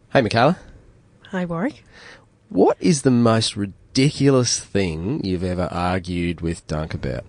Hey, Michaela. Hi, Warwick. What is the most ridiculous thing you've ever argued with Dunk about?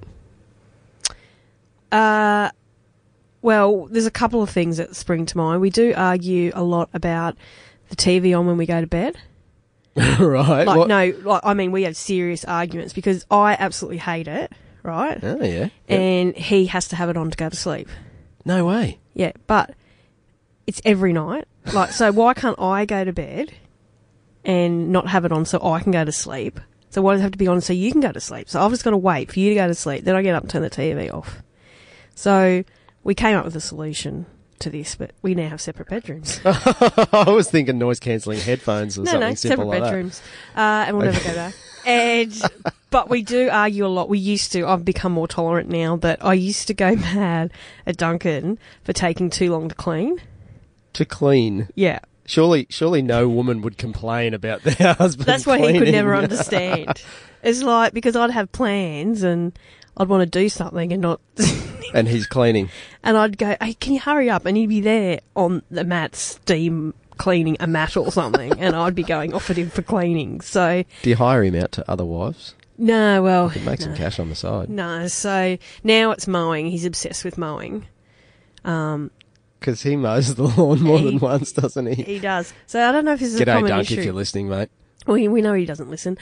Well, there's a couple of things that spring to mind. We do argue a lot about the TV on when we go to bed. Right. We have serious arguments because I absolutely hate it, right? Oh, yeah. And he has to have it on to go to sleep. No way. Yeah, but it's every night. So why can't I go to bed and not have it on so I can go to sleep? So why does it have to be on so you can go to sleep? So I've just got to wait for you to go to sleep. Then I get up and turn the TV off. So we came up with a solution to this, but we now have separate bedrooms. I was thinking noise-cancelling headphones or something simple like separate bedrooms. And we'll never go there. But we do argue a lot. We used to. I've become more tolerant now, but I used to go mad at Duncan for taking too long to clean. To clean? Yeah. Surely no woman would complain about their husband That's what cleaning. He could never understand. It's like, because I'd have plans and I'd want to do something and not... And he's cleaning. And I'd go, hey, can you hurry up? And he'd be there on the mat, steam cleaning a mat or something, and I'd be going off at him for cleaning. So... Do you hire him out to other wives? No, well... You could make some cash on the side. No, so now it's mowing. He's obsessed with mowing. Because he mows the lawn more than once, doesn't he? He does. So I don't know if this is a common G'day, Dunk, issue. if you're listening, mate. Well, we know he doesn't listen.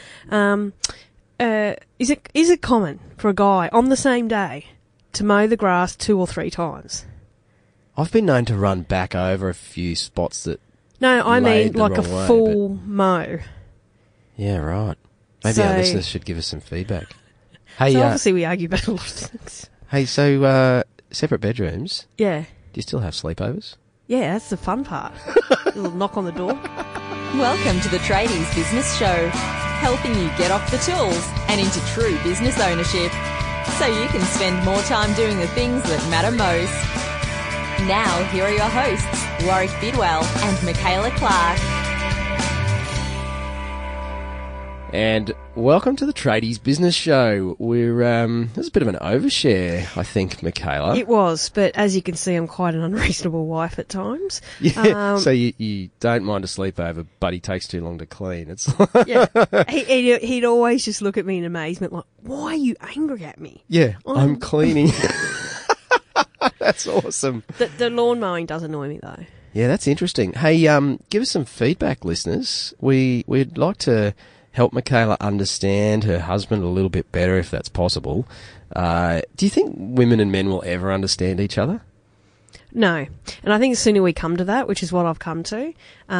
Is it common for a guy on the same day to mow the grass 2 or 3 times? I've been known to run back over a few spots that... No, I mean laid the like a wrong way, full mow. Yeah, right. Maybe our listeners should give us some feedback. Hey, so obviously we argue about a lot of things. Hey, so separate bedrooms. Yeah. Do you still have sleepovers? Yeah, that's the fun part. A little knock on the door. Welcome to the Tradies Business Show, helping you get off the tools and into true business ownership, so you can spend more time doing the things that matter most. Now, here are your hosts, Warwick Bidwell and Michaela Clark. And welcome to the Tradies Business Show. There's a bit of an overshare, I think, Michaela. It was, but as you can see, I'm quite an unreasonable wife at times. Yeah, so you don't mind a sleepover, but he takes too long to clean. It's yeah. He'd always just look at me in amazement like, why are you angry at me? Yeah, I'm cleaning. That's awesome. The lawn mowing does annoy me, though. Yeah, that's interesting. Hey, give us some feedback, listeners. We'd like to help Michaela understand her husband a little bit better, if that's possible. Do you think women and men will ever understand each other? No. And I think the sooner we come to that, which is what I've come to,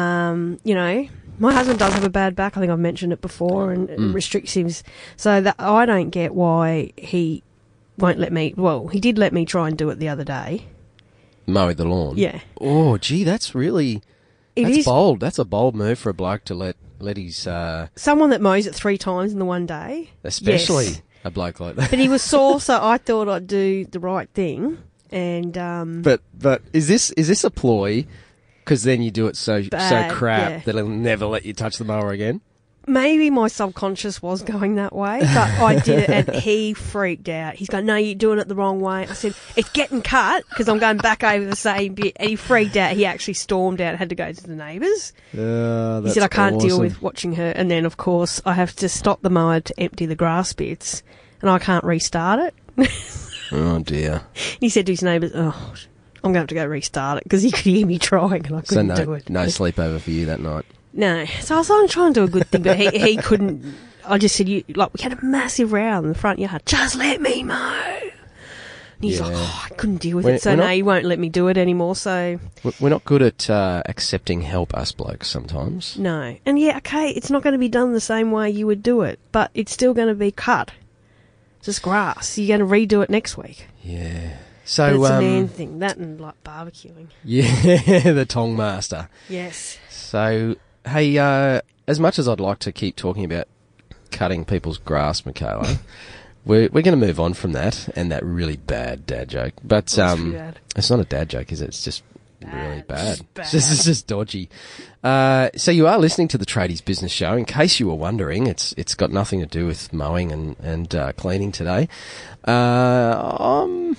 my husband does have a bad back. I think I've mentioned it before, and it restricts him. So that I don't get why he won't let me. Well, he did let me try and do it the other day. Mow the lawn? Yeah. Oh, gee, that's really... It is bold. That's a bold move for a bloke to let his... someone that mows it 3 times in the one day. Especially yes. A bloke like that. But he was sore, so I thought I'd do the right thing. And But is this a ploy? Because then you do it so crap that he'll never let you touch the mower again? Maybe my subconscious was going that way, but I did it and he freaked out. He's going, no, you're doing it the wrong way. I said, it's getting cut because I'm going back over the same bit. And he freaked out. He actually stormed out, had to go to the neighbours. He said, I can't deal with watching her. And then, of course, I have to stop the mower to empty the grass bits and I can't restart it. Oh, dear. He said to his neighbours, I'm going to have to go restart it because he could hear me trying and I couldn't do it. No sleepover for you that night? No. So I was trying to do a good thing, but he couldn't. I just said, we had a massive row in the front yard. Just let me mow. And he's like, I couldn't deal with it. So no, he won't let me do it anymore. So we're not good at accepting help, us blokes, sometimes. No. And yeah, okay, it's not going to be done the same way you would do it, but it's still going to be cut. It's just grass. You're going to redo it next week. Yeah. So but it's a man thing. That and like barbecuing. Yeah, the tong master. Yes. So, hey, as much as I'd like to keep talking about cutting people's grass, Michaela, we're going to move on from that and that really bad dad joke. But it's not a dad joke, is it? It's just really bad. It's just dodgy. So you are listening to the Tradies Business Show. In case you were wondering, it's got nothing to do with mowing and cleaning today.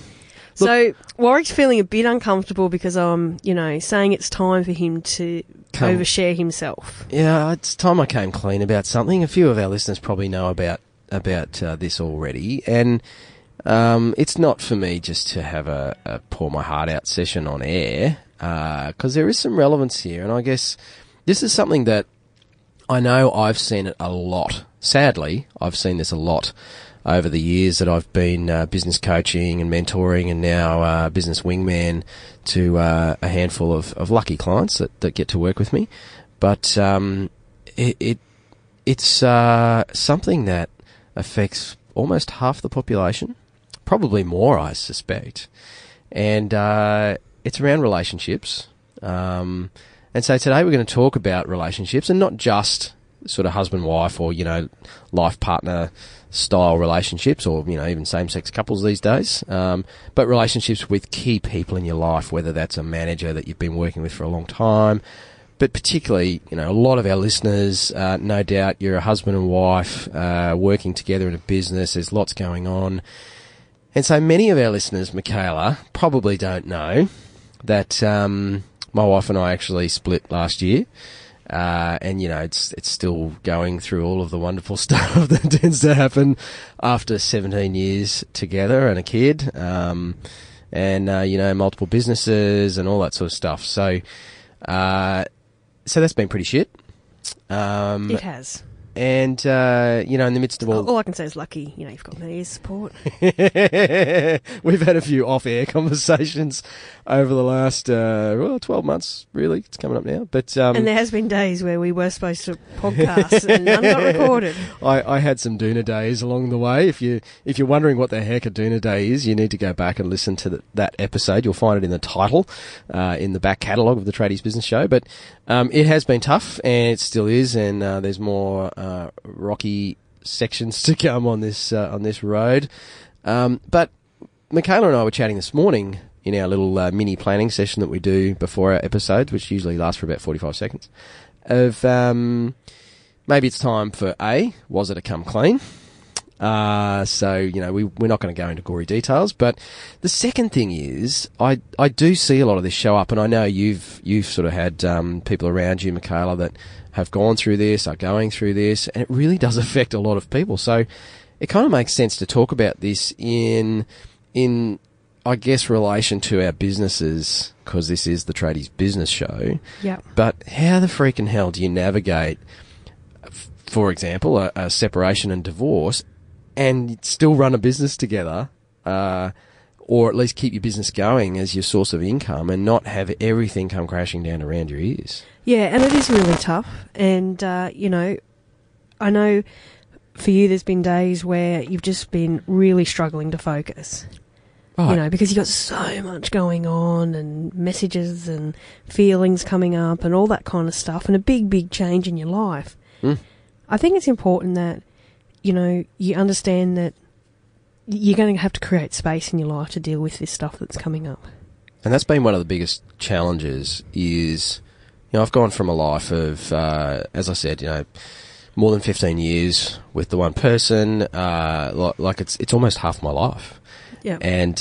So Warwick's feeling a bit uncomfortable because I'm, saying it's time for him to overshare himself. Yeah, it's time I came clean about something. A few of our listeners probably know about this already, and it's not for me just to have a pour my heart out session on air, because there is some relevance here, and I guess this is something that I know I've seen it a lot. Sadly, I've seen this a lot over the years that I've been business coaching and mentoring, and now business wingman to a handful of lucky clients that get to work with me. But it's something that affects almost half the population, probably more, I suspect. And it's around relationships. And so today we're going to talk about relationships, and not just sort of husband-wife or, life partner style relationships, or, even same-sex couples these days, but relationships with key people in your life, whether that's a manager that you've been working with for a long time, but particularly, a lot of our listeners, no doubt you're a husband and wife working together in a business. There's lots going on. And so many of our listeners, Michaela, probably don't know that my wife and I actually split last year. And it's still going through all of the wonderful stuff that tends to happen after 17 years together and a kid, and multiple businesses and all that sort of stuff. So that's been pretty shit. It has. And, in the midst of all I can say is lucky, you've got me as support. We've had a few off-air conversations over the last, 12 months, really. It's coming up now. But and there has been days where we were supposed to podcast and none got recorded. I had some Doona days along the way. If you're wondering what the heck a Doona day is, you need to go back and listen to that episode. You'll find it in the title, in the back catalogue of the Tradies Business Show. But it has been tough, and it still is, and there's more rocky sections to come on this road. But Michaela and I were chatting this morning in our little mini planning session that we do before our episodes, which usually lasts for about 45 seconds, of maybe it's time for was it a come clean? So, we're not going to go into gory details, but the second thing is I do see a lot of this show up, and I know you've sort of had people around you, Michaela, that have gone through this, are going through this, and it really does affect a lot of people. So it kind of makes sense to talk about this in I guess, relation to our businesses, because this is the Tradies Business Show. Yeah. But how the freaking hell do you navigate, for example, a separation and divorce, and still run a business together, or at least keep your business going as your source of income, and not have everything come crashing down around your ears? Yeah, and it is really tough. And, I know for you there's been days where you've just been really struggling to focus. Right. Because you've got so much going on, and messages and feelings coming up and all that kind of stuff, and a big, big change in your life. I think it's important that, you understand that you're going to have to create space in your life to deal with this stuff that's coming up. And that's been one of the biggest challenges is, I've gone from a life of, as I said, more than 15 years with the one person, like it's almost half my life. Yeah. And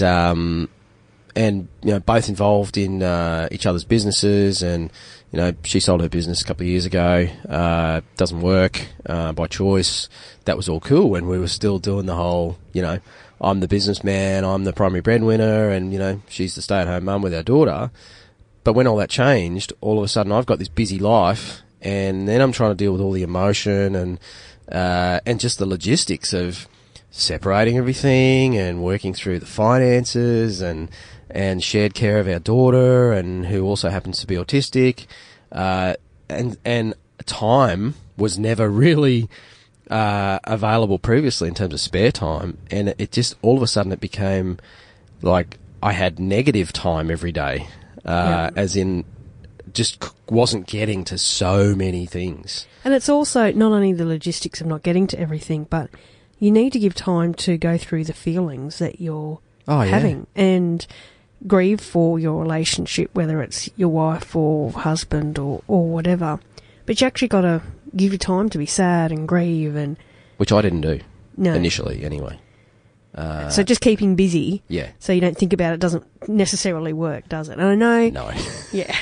both involved in each other's businesses, and she sold her business a couple of years ago. Doesn't work by choice. That was all cool when we were still doing the whole, I'm the businessman, I'm the primary breadwinner, and she's the stay-at-home mum with our daughter. But when all that changed, all of a sudden I've got this busy life, and then I'm trying to deal with all the emotion and just the logistics of separating everything and working through the finances and shared care of our daughter, and who also happens to be autistic, and time was never really available previously in terms of spare time, and it just all of a sudden it became like I had negative time every day, as in just wasn't getting to so many things. And it's also not only the logistics of not getting to everything, but you need to give time to go through the feelings that you're having and grieve for your relationship, whether it's your wife or husband or whatever. But you actually got to give you time to be sad and grieve, and which I didn't do initially, anyway. So just keeping busy, so you don't think about it doesn't necessarily work, does it? And I know, no, yeah,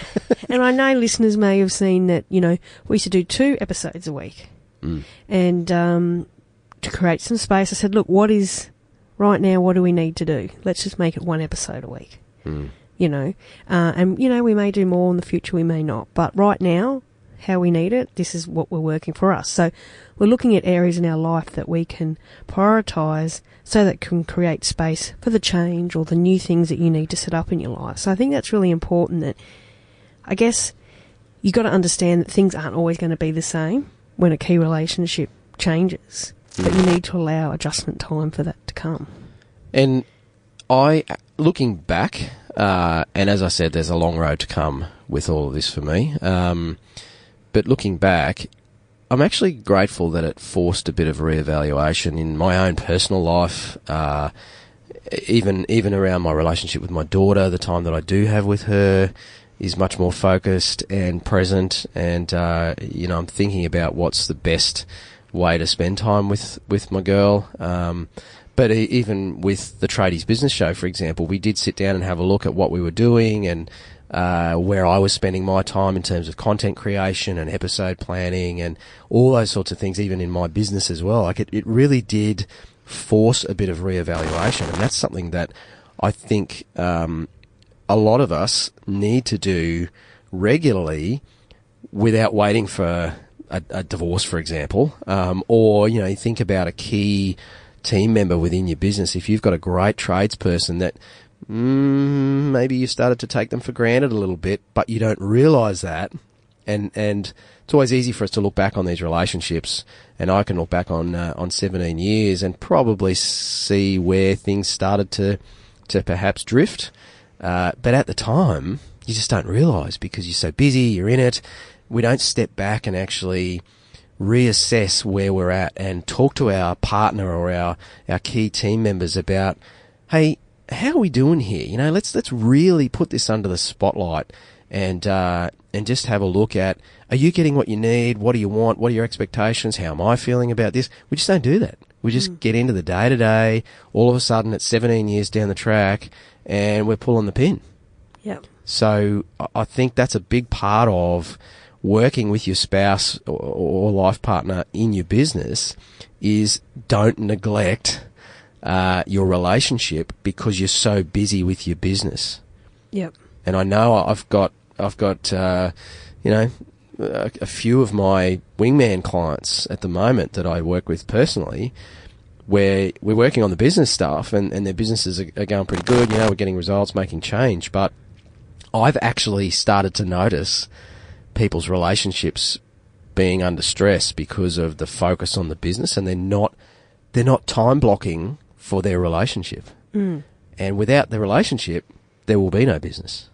And I know listeners may have seen that, we used to do 2 episodes a week. And to create some space, I said, look, what do we need to do? Let's just make it 1 episode a week. And, we may do more in the future, we may not. But right now, how we need it, this is what we're working for us. So we're looking at areas in our life that we can prioritise so that can create space for the change or the new things that you need to set up in your life. So I think that's really important, that I guess you got to understand that things aren't always going to be the same when a key relationship changes, but you need to allow adjustment time for that to come. And looking back, and as I said, there's a long road to come with all of this for me. But looking back, I'm actually grateful that it forced a bit of reevaluation in my own personal life, even around my relationship with my daughter. The time that I do have with her is much more focused and present, and I'm thinking about what's the best way to spend time with my girl. But even with the Tradies Business Show, for example, we did sit down and have a look at what we were doing and where I was spending my time in terms of content creation and episode planning and all those sorts of things, even in my business as well. Like it really did force a bit of reevaluation, and that's something that I think a lot of us need to do regularly without waiting for a divorce, for example, or think about a key team member within your business. If you've got a great tradesperson that maybe you started to take them for granted a little bit, but you don't realise that, and it's always easy for us to look back on these relationships, and I can look back on 17 years and probably see where things started to perhaps drift, but at the time you just don't realise because you're so busy, you're in it. We don't step back and actually reassess where we're at and talk to our partner or our key team members about, hey, how are we doing here? Let's really put this under the spotlight and just have a look at, are you getting what you need? What do you want? What are your expectations? How am I feeling about this? We just don't do that. We just get into the day-to-day. All of a sudden, it's 17 years down the track, and we're pulling the pin. Yep. So I think that's a big part of working with your spouse or life partner in your business is don't neglect your relationship because you're so busy with your business. Yep. And I know I've got a few of my wingman clients at the moment that I work with personally, where we're working on the business stuff and their businesses are going pretty good. We're getting results, making change. But I've actually started to notice people's relationships being under stress because of the focus on the business, and they're not time blocking for their relationship. And without the relationship, there will be no business.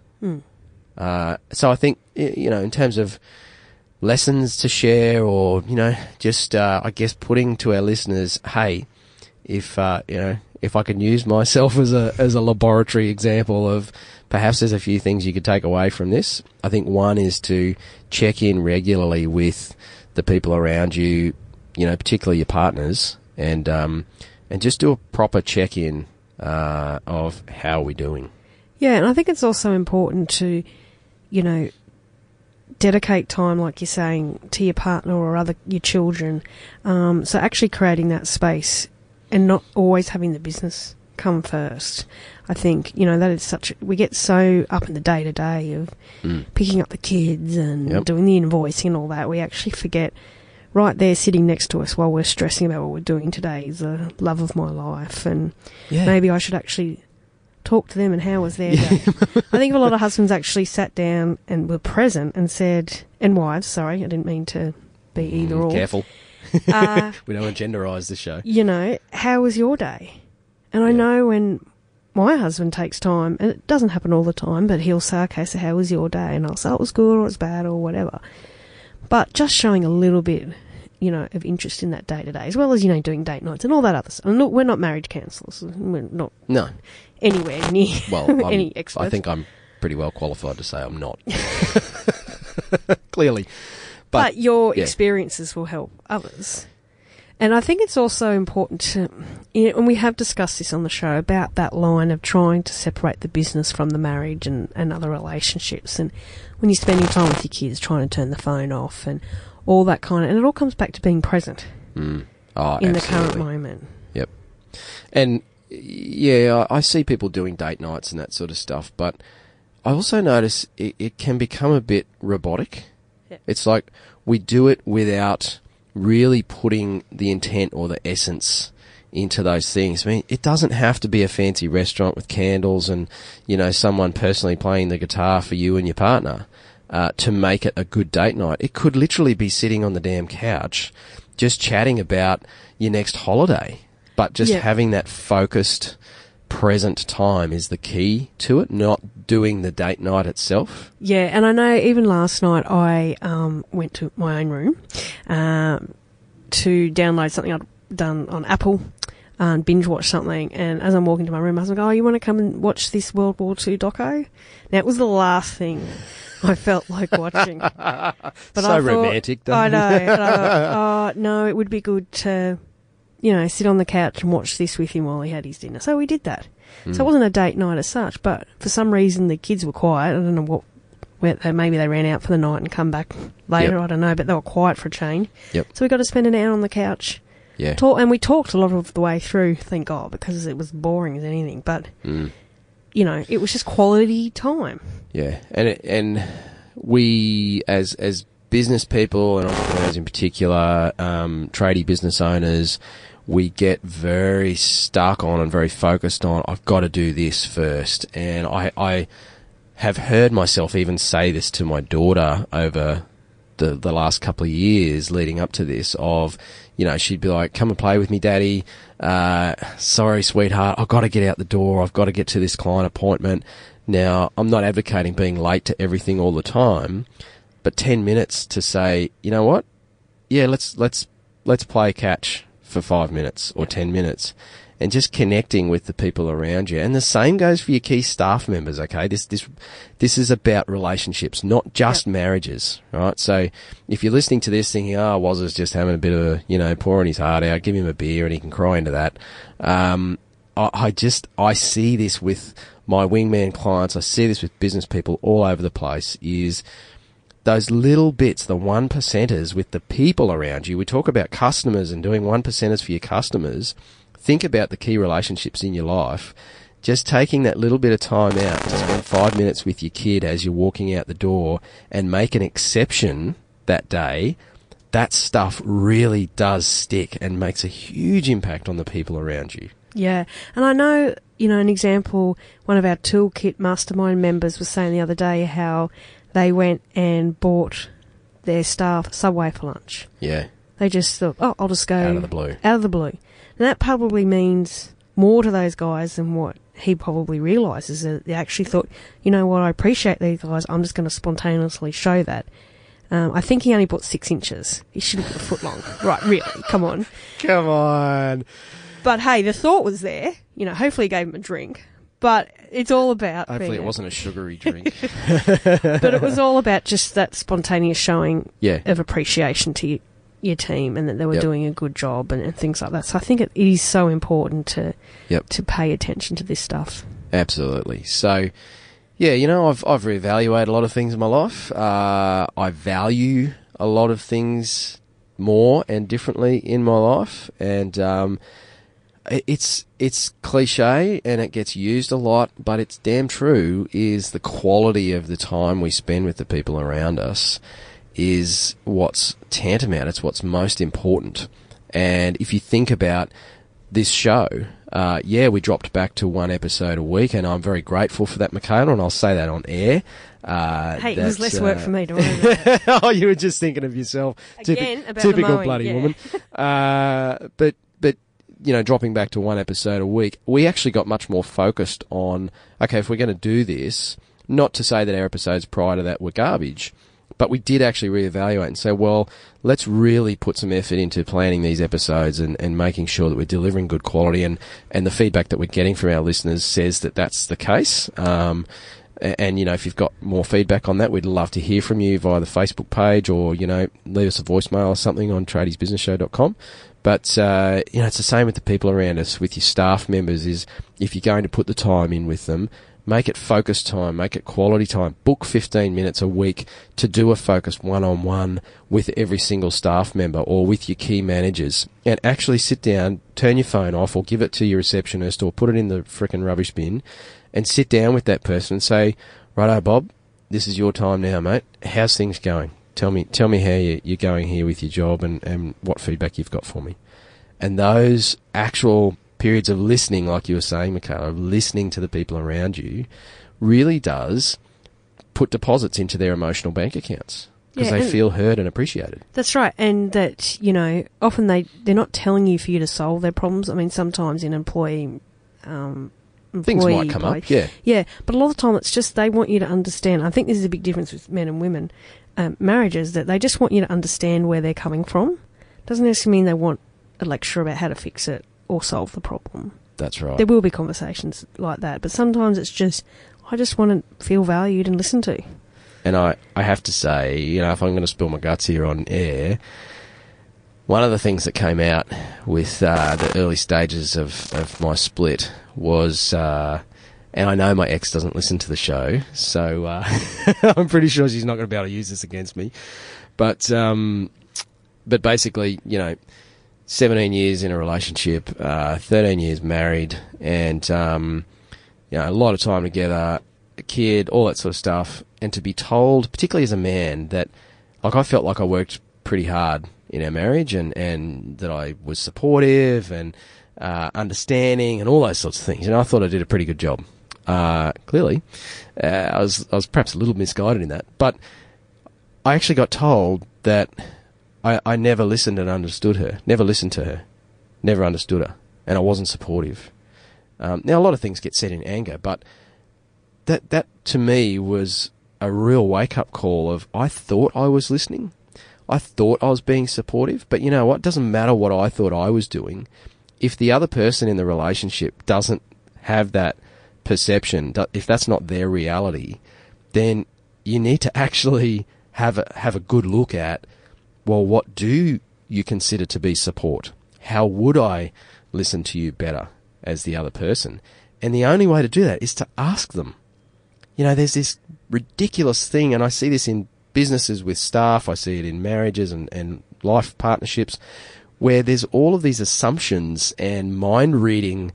So I think, in terms of lessons to share, or, just, I guess putting to our listeners, hey, if I can use myself as a laboratory example of perhaps there's a few things you could take away from this. I think one is to check in regularly with the people around you, particularly your partners, and just do a proper check-in of how we're doing. Yeah, and I think it's also important to, dedicate time, like you're saying, to your partner or your children. So actually creating that space and not always having the business come first. I think, that is we get so up in the day-to-day of picking up the kids and doing the invoicing and all that, we actually forget right there sitting next to us while we're stressing about what we're doing today is the love of my life, and maybe I should actually talk to them and how was their day. I think a lot of husbands actually sat down and were present and said, and wives, sorry, I didn't mean to be either or. Careful. We don't want to genderise the show. How was your day? And I know when my husband takes time, and it doesn't happen all the time, but he'll say, okay, so how was your day? And I'll say, it was good or it was bad or whatever. But just showing a little bit, of interest in that day-to-day, as well as, doing date nights and all that other stuff. And look, we're not marriage counsellors. We're not anywhere near any experts. I think I'm pretty well qualified to say I'm not. Clearly. But your experiences will help others. And I think it's also important to, and we have discussed this on the show, about that line of trying to separate the business from the marriage and other relationships. And when you're spending time with your kids, trying to turn the phone off and all that kind of, and it all comes back to being present in the current moment. Yep. And yeah, I see people doing date nights and that sort of stuff, but I also notice it can become a bit robotic. Yep. It's like we do it without really putting the intent or the essence into those things. I mean, it doesn't have to be a fancy restaurant with candles and, you know, someone personally playing the guitar for you and your partner to make it a good date night. It could literally be sitting on the damn couch just chatting about your next holiday, but just having that focused, present time is the key to it, not doing the date night itself. Yeah, and I know even last night I went to my own room to download something I'd done on Apple and binge watch something, and as I'm walking to my room, my husband goes, "Oh, you want to come and watch this World War II doco?" Now, it was the last thing I felt like watching. But so romantic, though. I know. And I thought, oh, no, it would be good to, you know, sit on the couch and watch this with him while he had his dinner. So we did that. So it wasn't a date night as such, but for some reason the kids were quiet. I don't know maybe they ran out for the night and come back later, I don't know, but they were quiet for a change. Yep. So we got to spend an hour on the couch. Yeah. And we talked a lot of the way through, thank God, because it was boring as anything. But, you know, it was just quality time. Yeah. And we, as business people and entrepreneurs in particular, tradie business owners, we get very stuck on and very focused on, I've got to do this first. And I have heard myself even say this to my daughter over the last couple of years leading up to this of, you know, she'd be like, "Come and play with me, Daddy. Sorry, sweetheart, I've got to get out the door. I've got to get to this client appointment." Now, I'm not advocating being late to everything all the time, but 10 minutes to say, you know what? Yeah, let's play catch for 5 minutes or 10 minutes, and just connecting with the people around you. And the same goes for your key staff members, okay? This is about relationships, not just marriages, right? So if you're listening to this thinking, oh, Wazza's just having a bit of a, you know, pouring his heart out, give him a beer and he can cry into that. I see this with my wingman clients. I see this with business people all over the place, is those little bits, the 1%ers with the people around you. We talk about customers and doing 1%ers for your customers. Think about the key relationships in your life. Just taking that little bit of time out to spend 5 minutes with your kid as you're walking out the door and make an exception that day, that stuff really does stick and makes a huge impact on the people around you. Yeah. And I know, you know, an example, one of our Toolkit Mastermind members was saying the other day how they went and bought their staff Subway for lunch. Yeah. They just thought, oh, I'll just go... Out of the blue. Out of the blue. And that probably means more to those guys than what he probably realises. That they actually thought, you know what, I appreciate these guys, I'm just going to spontaneously show that. I think he only bought 6 inches. He should have put a foot long. Right, really, come on. Come on. But hey, the thought was there. You know, hopefully he gave him a drink. But it's all about... Hopefully it wasn't a sugary drink. But it was all about just that spontaneous showing of appreciation to your team, and that they were doing a good job and things like that. So I think it is so important to pay attention to this stuff. Absolutely. So, yeah, you know, I've reevaluated a lot of things in my life. I value a lot of things more and differently in my life, and it's cliche and it gets used a lot, but it's damn true, is the quality of the time we spend with the people around us is what's tantamount. It's what's most important. And if you think about this show, we dropped back to 1 episode a week, and I'm very grateful for that, Michaela, and I'll say that on air. Hey, it was less work for me, don't worry about it. Oh, you were just thinking of yourself. Again, about typical the mowing, bloody woman. But you know, dropping back to 1 episode a week, we actually got much more focused on, okay, if we're going to do this, not to say that our episodes prior to that were garbage, but we did actually reevaluate and say, well, let's really put some effort into planning these episodes and making sure that we're delivering good quality. And the feedback that we're getting from our listeners says that that's the case. And, you know, if you've got more feedback on that, we'd love to hear from you via the Facebook page or, you know, leave us a voicemail or something on tradiesbusinessshow.com. But, you know, it's the same with the people around us, with your staff members, is if you're going to put the time in with them, make it focused time, make it quality time. Book 15 minutes a week to do a focused one-on-one with every single staff member or with your key managers, and actually sit down, turn your phone off or give it to your receptionist or put it in the frickin' rubbish bin and sit down with that person and say, righto, Bob, this is your time now, mate. How's things going? Tell me how you're going here with your job and what feedback you've got for me. And those actual periods of listening, like you were saying, Michaela, of listening to the people around you, really does put deposits into their emotional bank accounts because they feel heard and appreciated. That's right. And that, you know, often they're not telling you for you to solve their problems. I mean, sometimes in employee things might come up, yeah. Yeah, but a lot of the time it's just they want you to understand. I think this is a big difference with men and women marriages, that they just want you to understand where they're coming from. Doesn't necessarily mean they want a lecture about how to fix it or solve the problem. That's right. There will be conversations like that, but sometimes it's just, I just want to feel valued and listened to. And I have to say, you know, if I'm going to spill my guts here on air, one of the things that came out with the early stages of my split was, and I know my ex doesn't listen to the show, so I'm pretty sure she's not going to be able to use this against me. But basically, you know, 17 years in a relationship, 13 years married, and, you know, a lot of time together, a kid, all that sort of stuff. And to be told, particularly as a man, that, like, I felt like I worked pretty hard in our marriage and that I was supportive and understanding and all those sorts of things. And I thought I did a pretty good job. Clearly, I was perhaps a little misguided in that. But I actually got told that I never listened and understood her, never listened to her, never understood her, and I wasn't supportive. Now, a lot of things get said in anger, but that to me was a real wake-up call of, I thought I was listening, I thought I was being supportive, but you know what? It doesn't matter what I thought I was doing. If the other person in the relationship doesn't have that perception, if that's not their reality, then you need to actually have a good look at, well, what do you consider to be support? How would I listen to you better as the other person? And the only way to do that is to ask them. You know, there's this ridiculous thing, and I see this in businesses with staff, I see it in marriages and life partnerships, where there's all of these assumptions and mind-reading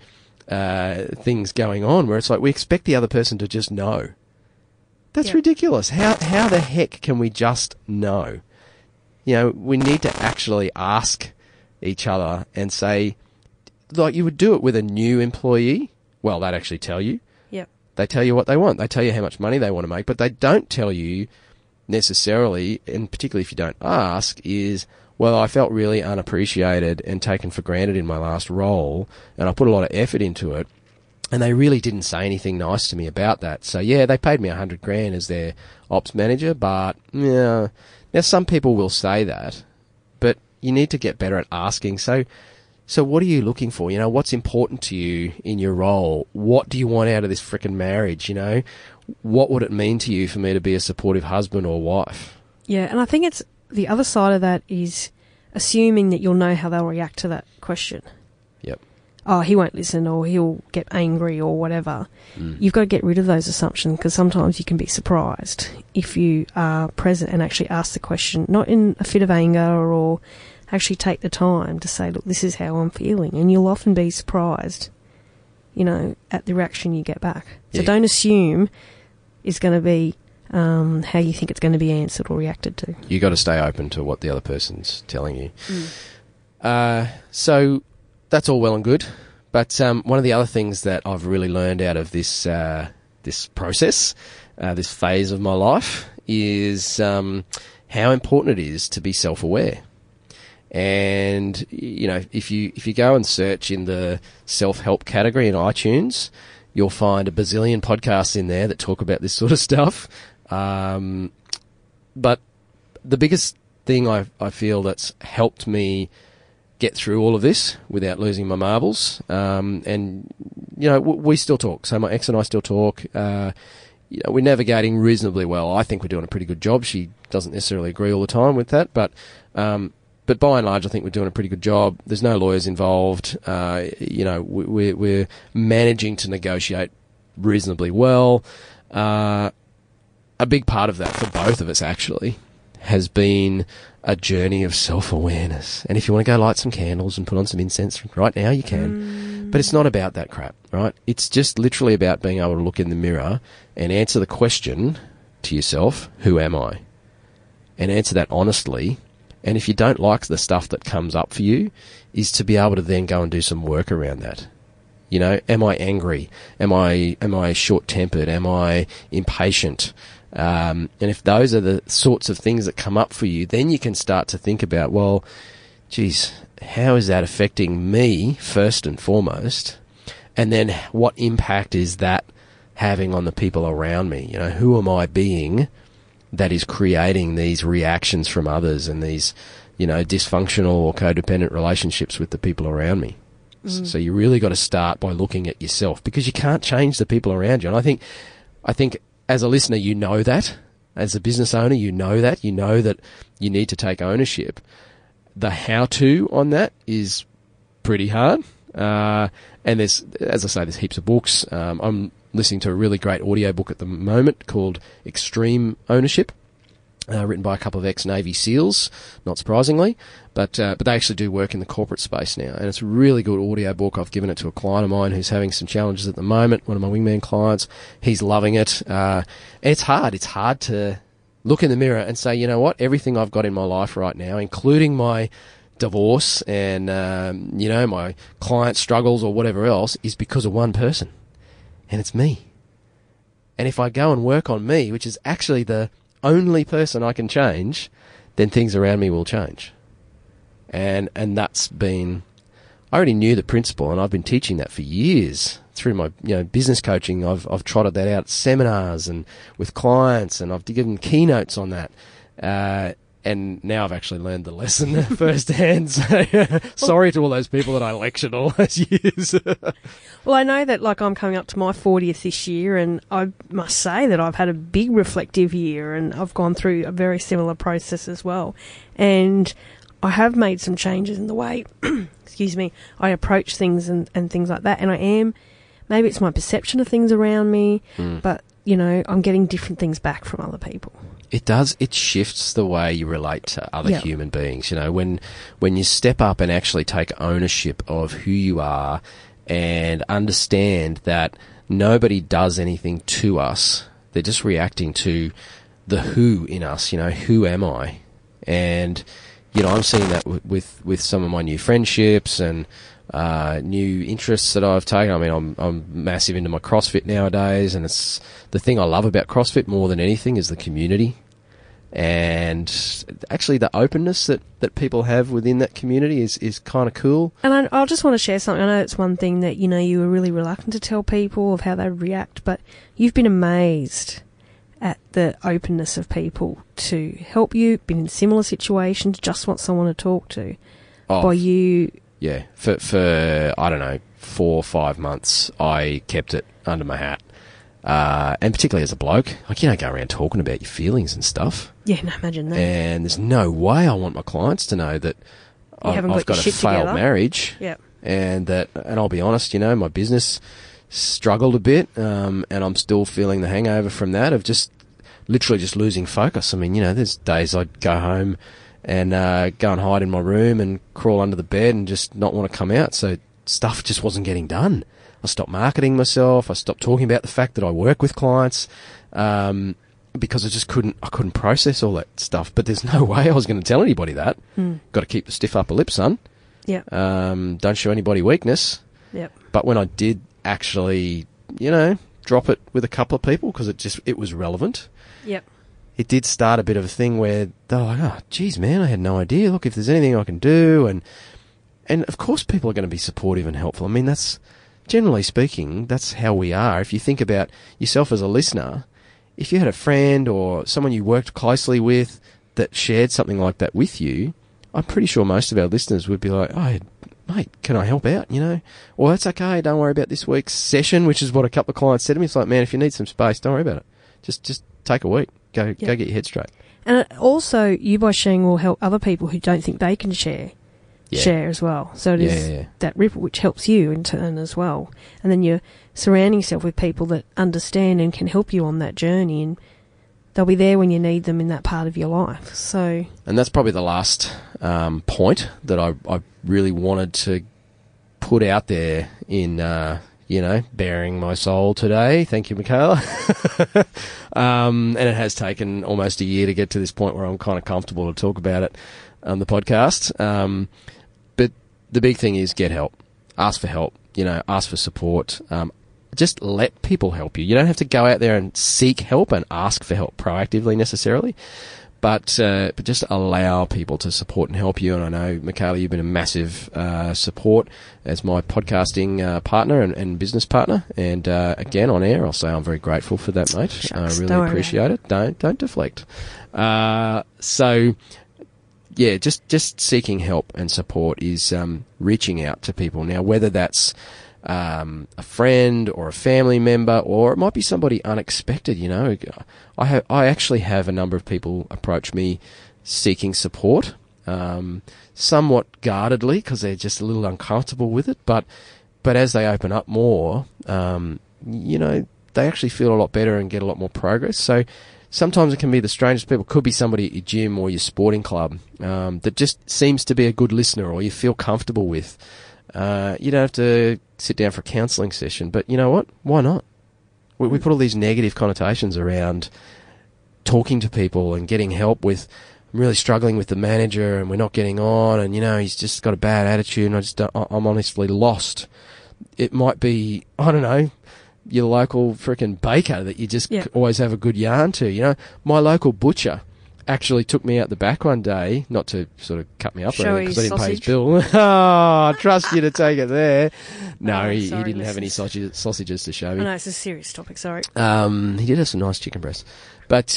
things going on, where it's like we expect the other person to just know. That's ridiculous. How the heck can we just know? You know, we need to actually ask each other and say, like you would do it with a new employee. Well, they'd actually tell you. Yep. They tell you what they want. They tell you how much money they want to make, but they don't tell you necessarily, and particularly if you don't ask, is, well, I felt really unappreciated and taken for granted in my last role, and I put a lot of effort into it, and they really didn't say anything nice to me about that. So, yeah, they paid me $100,000 as their ops manager, but, yeah. Now, some people will say that, but you need to get better at asking. So what are you looking for? You know, what's important to you in your role? What do you want out of this frickin' marriage? You know, what would it mean to you for me to be a supportive husband or wife? Yeah, and I think it's the other side of that is assuming that you'll know how they'll react to that question. Yep. Oh, he won't listen, or he'll get angry, or whatever. You've got to get rid of those assumptions, because sometimes you can be surprised if you are present and actually ask the question, not in a fit of anger, or actually take the time to say, look, this is how I'm feeling. And you'll often be surprised, you know, at the reaction you get back. So don't assume it's going to be how you think it's going to be answered or reacted to. You got to stay open to what the other person's telling you. So that's all well and good, but one of the other things that I've really learned out of this this process, this phase of my life, is how important it is to be self-aware. And you know, if you go and search in the self-help category in iTunes, you'll find a bazillion podcasts in there that talk about this sort of stuff. But the biggest thing I feel that's helped me get through all of this without losing my marbles, and you know, we still talk. So my ex and I still talk, we're navigating reasonably well. I think we're doing a pretty good job. She doesn't necessarily agree all the time with that, but by and large, I think we're doing a pretty good job. There's no lawyers involved. We're managing to negotiate reasonably well. A big part of that for both of us, actually, has been a journey of self-awareness. And if you want to go light some candles and put on some incense right now, you can. But it's not about that crap, right? It's just literally about being able to look in the mirror and answer the question to yourself, who am I? And answer that honestly. And if you don't like the stuff that comes up for you, is to be able to then go and do some work around that. Am I angry? Am I short-tempered? Am I impatient? And if those are the sorts of things that come up for you, then you can start to think about, well, geez, how is that affecting me first and foremost? And then what impact is that having on the people around me? Who am I being that is creating these reactions from others and these, dysfunctional or codependent relationships with the people around me? So you really got to start by looking at yourself, because you can't change the people around you. And I think as a listener, you know that. As a business owner, you know that. You know that you need to take ownership. The how-to on that is pretty hard. And there's, as I say, there's heaps of books. I'm listening to a really great audiobook at the moment called Extreme Ownership, written by a couple of ex-Navy SEALs, not surprisingly. But they actually do work in the corporate space now. And it's a really good audiobook. I've given it to a client of mine who's having some challenges at the moment, one of my wingman clients. He's loving it. And it's hard. It's hard to look in the mirror and say, you know what, everything I've got in my life right now, including my divorce and, my client struggles or whatever else, is because of one person. And it's me. And if I go and work on me, which is actually the only person I can change, then things around me will change. And that's been, I already knew the principle, and I've been teaching that for years through my business coaching. I've trotted that out at seminars and with clients, and I've given keynotes on that. And now I've actually learned the lesson firsthand. So sorry to all those people that I lectured all those years. Well, I know that I'm coming up to my 40th this year, and I must say that I've had a big reflective year, and I've gone through a very similar process as well. And I have made some changes in the way, excuse me, I approach things and things like that. And maybe it's my perception of things around me, but, I'm getting different things back from other people. It does. It shifts the way you relate to other human beings. When you step up and actually take ownership of who you are and understand that nobody does anything to us, they're just reacting to the who in us. Who am I? And I'm seeing that with some of my new friendships and new interests that I've taken. I mean, I'm massive into my CrossFit nowadays, and it's the thing I love about CrossFit more than anything is the community, and actually the openness that people have within that community is kind of cool. And I just want to share something. I know it's one thing that you were really reluctant to tell people of how they react, but you've been amazed at the openness of people to help you, been in similar situations, just want someone to talk to. By you... Yeah, for I don't know, 4 or 5 months, I kept it under my hat. And particularly as a bloke, you don't go around talking about your feelings and stuff. Yeah, no, imagine that. And there's no way I want my clients to know that I've got a failed marriage. Yep. And I'll be honest, my business struggled a bit, and I'm still feeling the hangover from that of just literally just losing focus. I mean, there's days I'd go home and go and hide in my room and crawl under the bed and just not want to come out. So stuff just wasn't getting done. I stopped marketing myself. I stopped talking about the fact that I work with clients because I just couldn't process all that stuff. But there's no way I was going to tell anybody that. Got to keep the stiff upper lip, son. Yeah. Don't show anybody weakness. Yep. But when I did actually, drop it with a couple of people because it was relevant. Yep. It did start a bit of a thing where they're like, oh, geez, man, I had no idea. Look, if there's anything I can do. And of course people are going to be supportive and helpful. I mean, that's, generally speaking, that's how we are. If you think about yourself as a listener, if you had a friend or someone you worked closely with that shared something like that with you, I'm pretty sure most of our listeners would be like, oh, mate, can I help out, Or that's okay, don't worry about this week's session, which is what a couple of clients said to me. It's like, man, if you need some space, don't worry about it. just take a week. Go get your head straight. And also, you by sharing will help other people who don't think they can share as well. So it is that ripple which helps you in turn as well. And then you're surrounding yourself with people that understand and can help you on that journey, and they'll be there when you need them in that part of your life. So, and that's probably the last point that I really wanted to put out there in, bearing my soul today. Thank you, Michaela. And it has taken almost a year to get to this point where I'm kind of comfortable to talk about it on the podcast. But the big thing is get help. Ask for help. Ask for support. Just let people help you. You don't have to go out there and seek help and ask for help proactively necessarily. But just allow people to support and help you. And I know, Michaela, you've been a massive support as my podcasting partner and business partner. And again, on air, I'll say I'm very grateful for that, mate. Shucks, I really appreciate it. Don't deflect. Just seeking help and support is reaching out to people. Now, whether that's a friend or a family member, or it might be somebody unexpected. I actually have a number of people approach me seeking support, somewhat guardedly because they're just a little uncomfortable with it. But as they open up more, they actually feel a lot better and get a lot more progress. So sometimes it can be the strangest people. Could be somebody at your gym or your sporting club that just seems to be a good listener or you feel comfortable with. You don't have to sit down for a counselling session, but you know what? Why not? We put all these negative connotations around talking to people and getting help with, I'm really struggling with the manager and we're not getting on and, he's just got a bad attitude and I'm honestly lost. It might be, I don't know, your local freaking baker that you just always have a good yarn to. My local butcher actually took me out the back one day, not to sort of cut me up because I didn't pay his bill. I trust you to take it there. No, he didn't have any sausages to show me. Oh, no, it's a serious topic, sorry. He did have some nice chicken breasts. But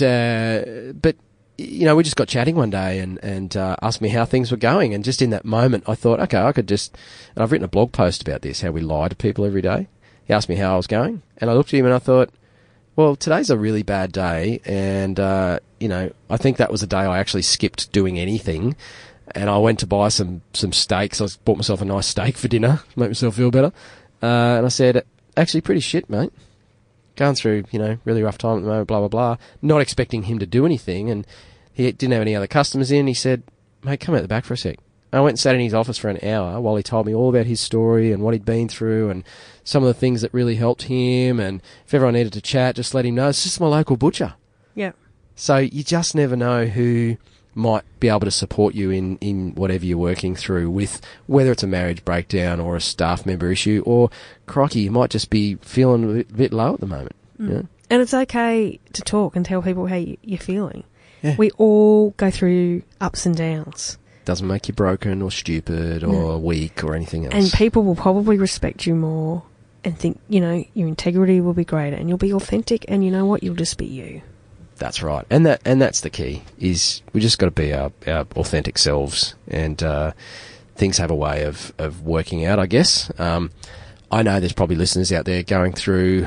we just got chatting one day and asked me how things were going. And just in that moment, I thought, okay, I could just... And I've written a blog post about this, how we lie to people every day. He asked me how I was going. And I looked at him and I thought, well, today's a really bad day, and, I think that was a day I actually skipped doing anything, and I went to buy some steaks. I bought myself a nice steak for dinner to make myself feel better, and I said, actually pretty shit, mate. Going through, really rough time at the moment, blah, blah, blah. Not expecting him to do anything, and he didn't have any other customers in. He said, mate, come out the back for a sec. I went and sat in his office for an hour while he told me all about his story and what he'd been through and some of the things that really helped him. And if everyone needed to chat, just let him know. It's just my local butcher. Yeah. So you just never know who might be able to support you in whatever you're working through with, whether it's a marriage breakdown or a staff member issue, or, crikey, you might just be feeling a bit low at the moment. And it's okay to talk and tell people how you're feeling. Yeah. We all go through ups and downs. Doesn't make you broken or stupid or weak or anything else. And people will probably respect you more and think, your integrity will be greater and you'll be authentic, and you know what, you'll just be you. That's right. And that's the key, is we just got to be our authentic selves, and things have a way of working out, I guess. I know there's probably listeners out there going through,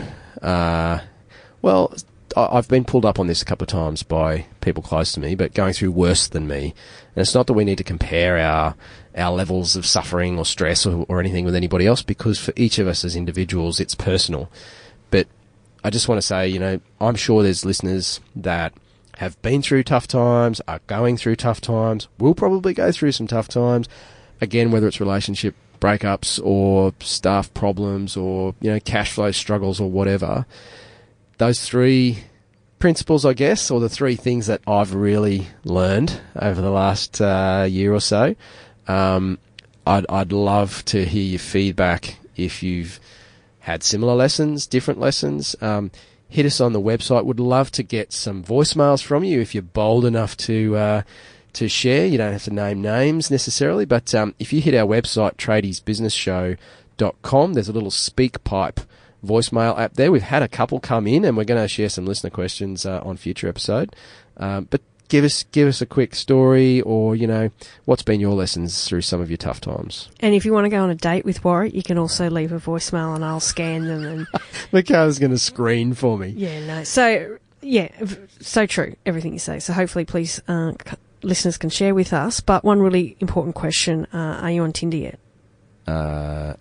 I've been pulled up on this a couple of times by people close to me, but going through worse than me. And it's not that we need to compare our levels of suffering or stress or anything with anybody else, because for each of us as individuals, it's personal. But I just want to say, I'm sure there's listeners that have been through tough times, are going through tough times, will probably go through some tough times. Again, whether it's relationship breakups or staff problems or, cash flow struggles or whatever. Those three principles, I guess, or the three things that I've really learned over the last year or so. I'd love to hear your feedback if you've had similar lessons, different lessons. Hit us on the website. Would love to get some voicemails from you if you're bold enough to share. You don't have to name names necessarily, but if you hit our website, tradiesbusinessshow.com, there's a little SpeakPipe voicemail app there. We've had a couple come in, and we're going to share some listener questions on future episode. But give us a quick story, or what's been your lessons through some of your tough times. And if you want to go on a date with Warwick, you can also leave a voicemail and I'll scan them. And Michaela's going to screen for me. Yeah, no. So Yeah, so true, everything you say. So hopefully, please, listeners can share with us. But one really important question, are you on Tinder yet? No.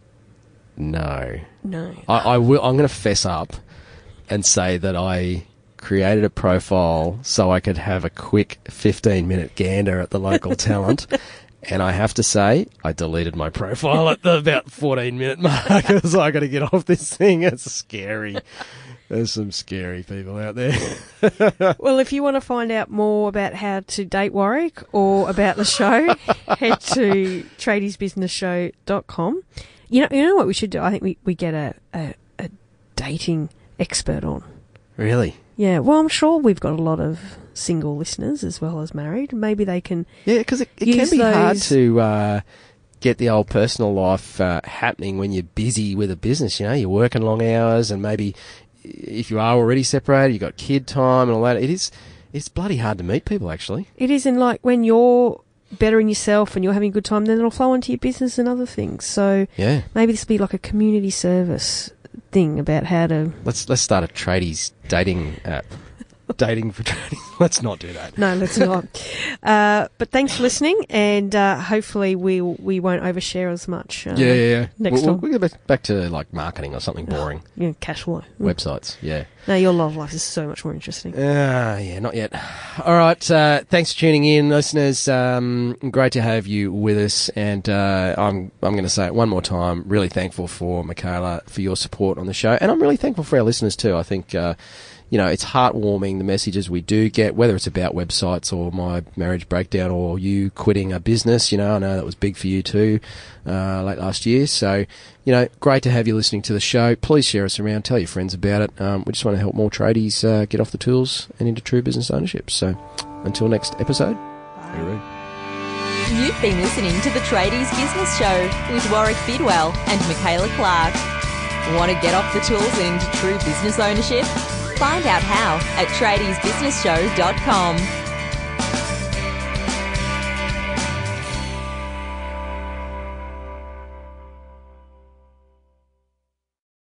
No. I will. I'm going to fess up and say that I created a profile so I could have a quick 15-minute gander at the local talent. And I have to say, I deleted my profile at the about 14-minute mark because I got to get off this thing. It's scary. There's some scary people out there. Well, if you want to find out more about how to date Warwick or about the show, head to tradiesbusinessshow.com. You know what we should do? I think we get a dating expert on. Really? Yeah, well, I'm sure we've got a lot of single listeners as well as married. Maybe they can. Yeah, because it can be hard to get the old personal life happening when you're busy with a business. You know, you're working long hours, and maybe if you are already separated, you've got kid time and all that. It's bloody hard to meet people, actually. It is, and like when you're bettering yourself and you're having a good time, then it'll flow into your business and other things. So yeah, maybe this will be like a community service thing about how to... Let's start a tradies dating app. Dating for trading. Let's not do that. No, let's not. But thanks for listening, and hopefully we won't overshare as much. Yeah. Next time. We'll get back to like marketing or something boring. Yeah, cash flow. Websites, yeah. No, your love life is so much more interesting. Yeah, not yet. All right, thanks for tuning in, listeners. Great to have you with us, and I'm going to say it one more time. Really thankful for Michaela for your support on the show, and I'm really thankful for our listeners too. I think it's heartwarming, the messages we do get, whether it's about websites or my marriage breakdown or you quitting a business. I know that was big for you too, late last year. So, great to have you listening to the show. Please share us around, tell your friends about it. We just want to help more tradies get off the tools and into true business ownership. So, until next episode. Bye. You've been listening to the Tradies Business Show with Warwick Bidwell and Michaela Clark. Want to get off the tools and into true business ownership? Find out how at tradiesbusinessshow.com.